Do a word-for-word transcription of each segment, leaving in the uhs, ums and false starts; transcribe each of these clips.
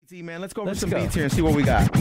See, man, let's go over Let's some go. beats here and see what we got.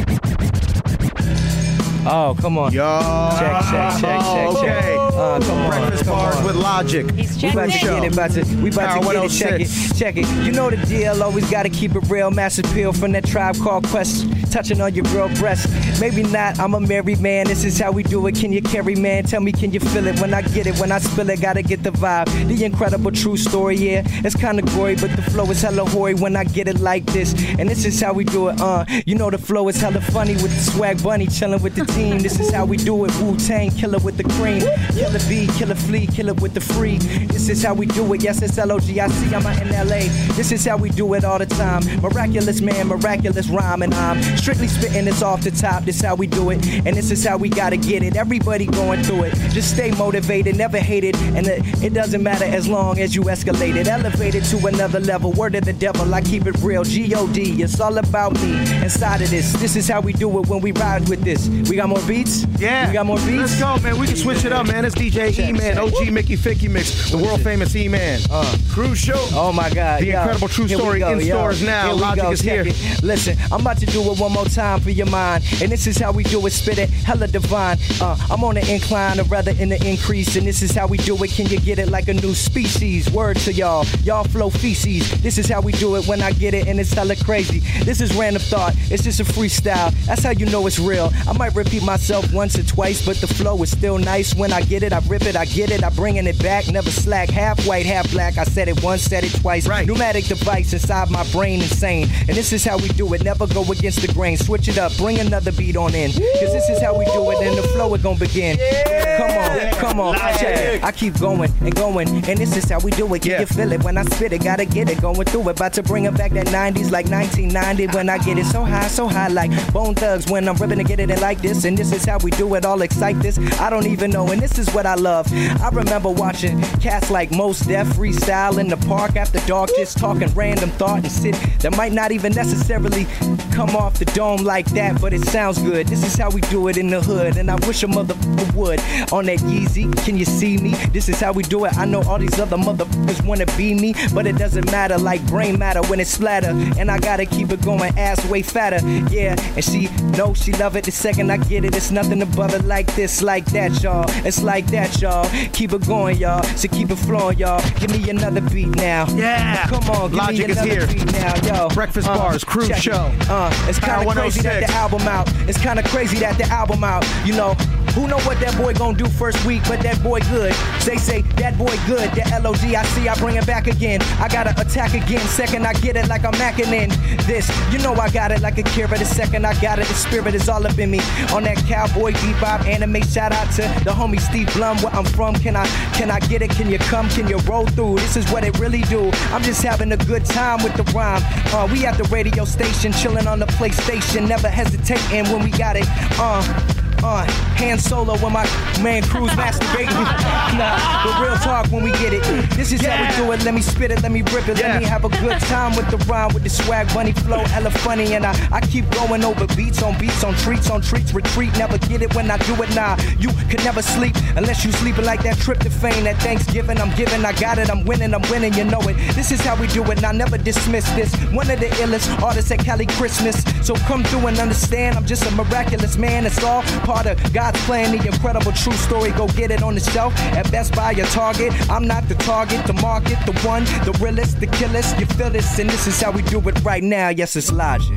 Oh, come on. Yo. Check, check, check, check, Okay. check. Uh, come on. Breakfast come bars on. with Logic. He's We checking about to in. get it, about to, we about Power to get it, check it, one oh six. check it. You know the deal, always gotta keep it real. Mass appeal from that Tribe Called Quest, touching on your girl breast. Maybe not, I'm a married man, this is how we do it. Can you carry, man? Tell me, can you feel it? When I get it, when I spill it, gotta get the vibe. The incredible true story, yeah, it's kinda gory, but the flow is hella hoary when I get it like this. And this is how we do it, uh. You know the flow is hella funny with the swag bunny, chilling with the team. This is how we do it, Wu-Tang, killer with the cream. Killer B, killer flea, killer with the free. This is how we do it, yes, it's L O G I C, I'm out in L A. This is how we do it all the time. Miraculous man, miraculous rhyme, and I'm strictly spitting this off the top. This how we do it, and this is how we gotta get it. Everybody going through it. Just stay motivated, never hate it, and it, it doesn't matter as long as you escalate it. Elevate it to another level. Word of the devil, I keep it real. G O D, it's all about me inside of this. This is how we do it when we ride with this. We got more beats? Yeah. We got more beats? Let's go, man. We can switch it up, man. It's D J Check, E-Man, check. O G Mickey Ficky Mix, the world famous E-Man. Uh. Cruise Show. Oh my God. The yo. Incredible True Here we Story go, in yo. stores now. Here we Logic go, is check here. it. Listen, I'm about to do it one more time for your mind. And this is how we do it, spit it, hella divine. Uh, I'm on the incline, or rather in the increase. And this is how we do it, can you get it like a new species? Word to y'all, y'all flow feces. This is how we do it when I get it, and it's hella crazy. This is random thought, it's just a freestyle. That's how you know it's real. I might repeat myself once or twice, but the flow is still nice. When I get it, I rip it, I get it, I bringing it back. Never slack, half white, half black. I said it once, said it twice. Right. Pneumatic device inside my brain, insane. And this is how we do it, never go against the grain. Switch it up, bring another beat on in. Cause this is how we do it, and the flow is gonna begin. Come on, come on, check it. I keep going and going, and this is how we do it. Can Yeah. you feel it? When I spit it, gotta get it, going through it. About to bring it back that nineties, like nineteen ninety. When I get it so high, so high, like Bone Thugs. When I'm ripping to get it in like this, and this is how we do it, all excite this. I don't even know, and this is what I love. I remember watching cats like Mos Def freestyle in the park after dark, just talking random thought and shit that might not even necessarily come off the dome like that, but it sounds good. This is how we do it in the hood, and I wish a motherfucker would. On that Yeezy, can you see me? This is how we do it. I know all these other motherfuckers wanna be me, but it doesn't matter, like brain matter when it splatter. And I gotta keep it going, ass way fatter. Yeah, and she know she love it the second I get it. It's nothing above it like this, like that, y'all. It's like that, y'all. Keep it going, y'all. So keep it flowing, y'all. Give me another beat now. Yeah. Come on, give Logic me is another here. beat now, yo. Breakfast Bars, Cruise check it. Show. Uh, it's Power kind of crazy that the one oh six. album out. It's kind of crazy that the album out. You know, who know what that boy gonna do first week, but that boy good. They say that boy good. The L O G I C, I bring it back again. I gotta attack again. Second, I get it like I'm macking in this. You know I got it like a Kira. The second I got it, the spirit is all up in me. On that cowboy bebop anime, shout out to the homie Steve Blum. Where I'm from, can I can I get it? Can you come? Can you roll through? This is what it really do. I'm just having a good time with the rhyme. Uh, we at the radio station, chilling on the PlayStation, never hesitating when we got it. Uh, Uh, hand solo when my man Cruz masturbating. Nah, but real talk when we get it. This is Yeah. how we do it. Let me spit it, let me rip it, Yeah. let me have a good time with the rhyme, with the swag, bunny flow, hella funny. And I, I keep going over beats on beats, on treats, on treats, retreat. Never get it when I do it. Nah, you can never sleep unless you sleeping like that tryptophan, that Thanksgiving. I'm giving, I got it, I'm winning, I'm winning, you know it. This is how we do it, and I never dismiss this. One of the illest artists at Cali Christmas. So come through and understand, I'm just a miraculous man. It's all part of God's plan, the incredible true story. Go get it on the shelf at Best Buy or Target. I'm not the target, the market, the one, the realest, the killest. You feel this, and this is how we do it right now. Yes, it's Logic.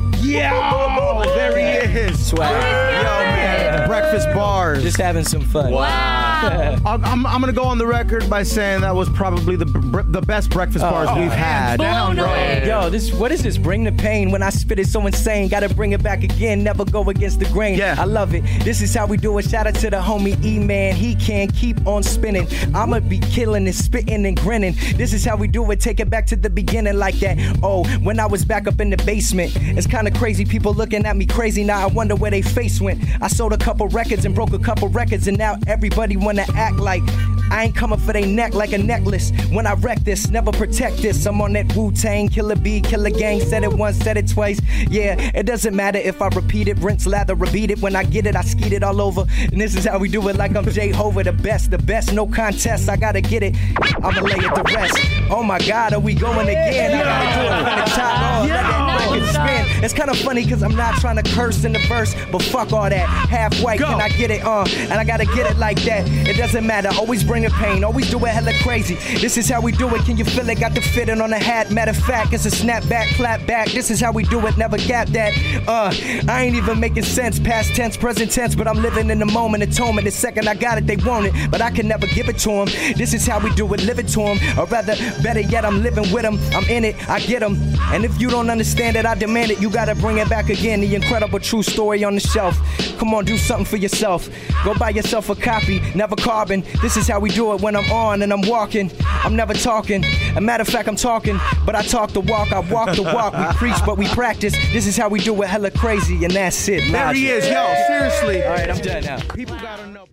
Yeah. There he is. Swag. Yo, man. Breakfast Bars. Just having some fun. Wow. I'm, I'm, I'm gonna go on the record by saying that was probably the br- the best breakfast bars oh, we've man. had. Blown away. Yo, this what is this? Bring the pain. When I spit it so insane, gotta bring it back again. Never go against the grain. Yeah. I love it. This is how we do it. Shout out to the homie E-Man. He can keep on spinning. I'ma be killing and spitting and grinning. This is how we do it. Take it back to the beginning like that. Oh, when I was back up in the basement, it's kind of crazy. People looking at me crazy. Now I wonder where they face went. I sold a couple records and broke a couple records, and now everybody wanna act like I ain't coming for they neck like a necklace. When I wreck this, never protect this. I'm on that Wu-Tang, Killer B, Killer Gang. Said it once, said it twice. Yeah, it doesn't matter if I repeat it, rinse, lather, repeat it. When I get it, I skeet it all over. And this is how we do it, like I'm J-Hova, the best, the best, no contest. I gotta get it, I'ma lay it to rest. Oh my God, are we going again? I gotta do it from the top. Oh, let that Oh, expand. It's kind of funny because I'm not trying to curse in the verse, but fuck all that. Half white, Go. can I get it? Uh, and I gotta get it like that. It doesn't matter. Always bring a pain. Always do it hella crazy. This is how we do it. Can you feel it? Got the fitting on the hat. Matter of fact, it's a snap back, clap back. This is how we do it. Never gap that. Uh, I ain't even making sense. Past tense, present tense, but I'm living in the moment. Atonement. The second I got it, they want it, but I can never give it to them. This is how we do it. Live it to them, or rather, better yet, I'm living with them. I'm in it. I get them. And if you don't understand it, I demand it. You gotta bring it back again. The incredible true story on the shelf. Come on, do something for yourself. Go buy yourself a copy. Never carbon. This is how we do it when I'm on and I'm walking. I'm never talking. A matter of fact, I'm talking, but I talk the walk. I walk the walk. We preach, but we practice. This is how we do it. Hella crazy, and that's it. There he is, yo. Seriously. All right, I'm done now. People gotta know.